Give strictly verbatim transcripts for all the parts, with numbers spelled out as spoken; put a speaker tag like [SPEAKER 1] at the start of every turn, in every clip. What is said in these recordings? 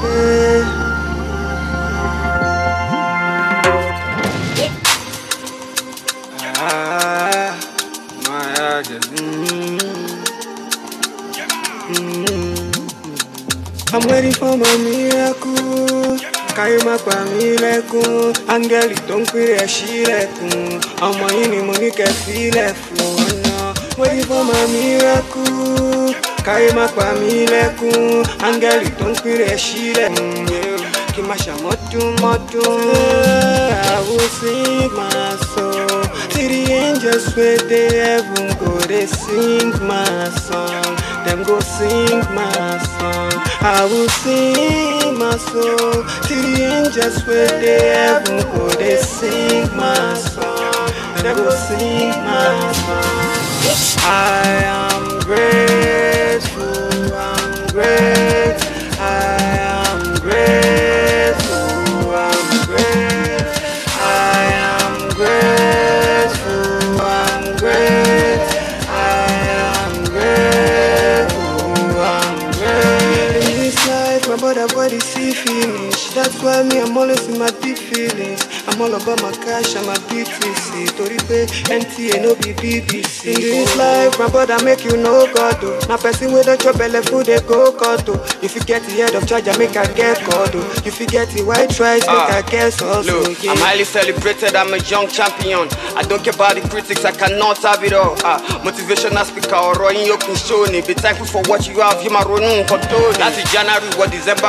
[SPEAKER 1] Ah, my heart just mm, mm. I'm waiting for my miracle. Carry my family lekun. Angeli don't quit a she lekun. I'm waiting money can feel left for. Waiting for my miracle. Carry my family lekun. Angeli don't quit a she lekun. Kimasha motu motu. I will sing my soul. See the angels where they heaven go, they sing my song. Them go sing my song. I will sing my soul. See the angels where they heaven go, they sing my song. Them go sing my song. I am grateful. I'm grateful. I am grateful. But body see finish. That's why me I'm always in my deep feelings. I'm all about my cash and my B T C. Tori pay N T A no be B B C. In this life, my brother make you know God do. Now person with a chop belly food they go cut to. If you get the head of charge, I make I get caught do. If you get the white rice, make I guess also.
[SPEAKER 2] Look,
[SPEAKER 1] yeah.
[SPEAKER 2] I'm highly celebrated, I'm a young champion. I don't care about the critics, I cannot have it all. Uh, motivational speaker or in your show. Be thankful for what you have. You my run control. That's January or December.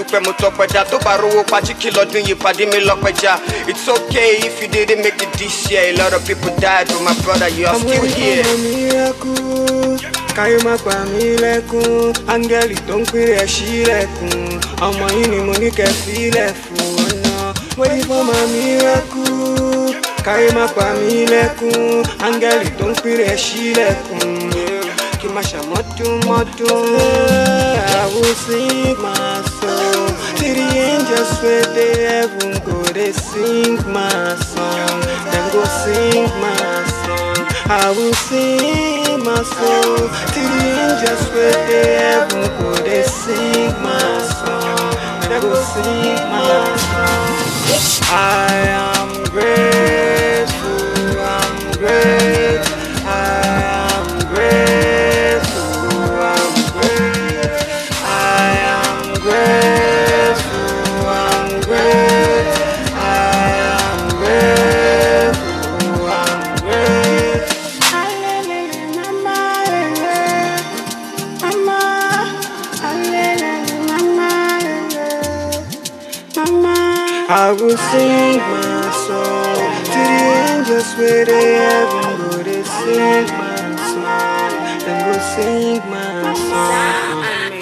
[SPEAKER 2] It's okay if you didn't make it this year. A lot of people died, but my brother, you are
[SPEAKER 1] I'm
[SPEAKER 2] still here.
[SPEAKER 1] Miracle. Carry my family lekun. Angeli don't quit a she lekun. I'm waiting money can feel left for. Waiting for my miracle. Carry my family lekun. Angeli don't quit a she lekun. Kimasha motu motu. I will sing my soul. See the angels where they heaven go, they sing my song. Them go sing my song. I will sing my soul. See the angels where they heaven go, they sing my song. Them go sing my song. I am grateful. I'm grateful. I am grateful. I will sing my song to the angels where they heaven go, they sing my song, they will sing my song.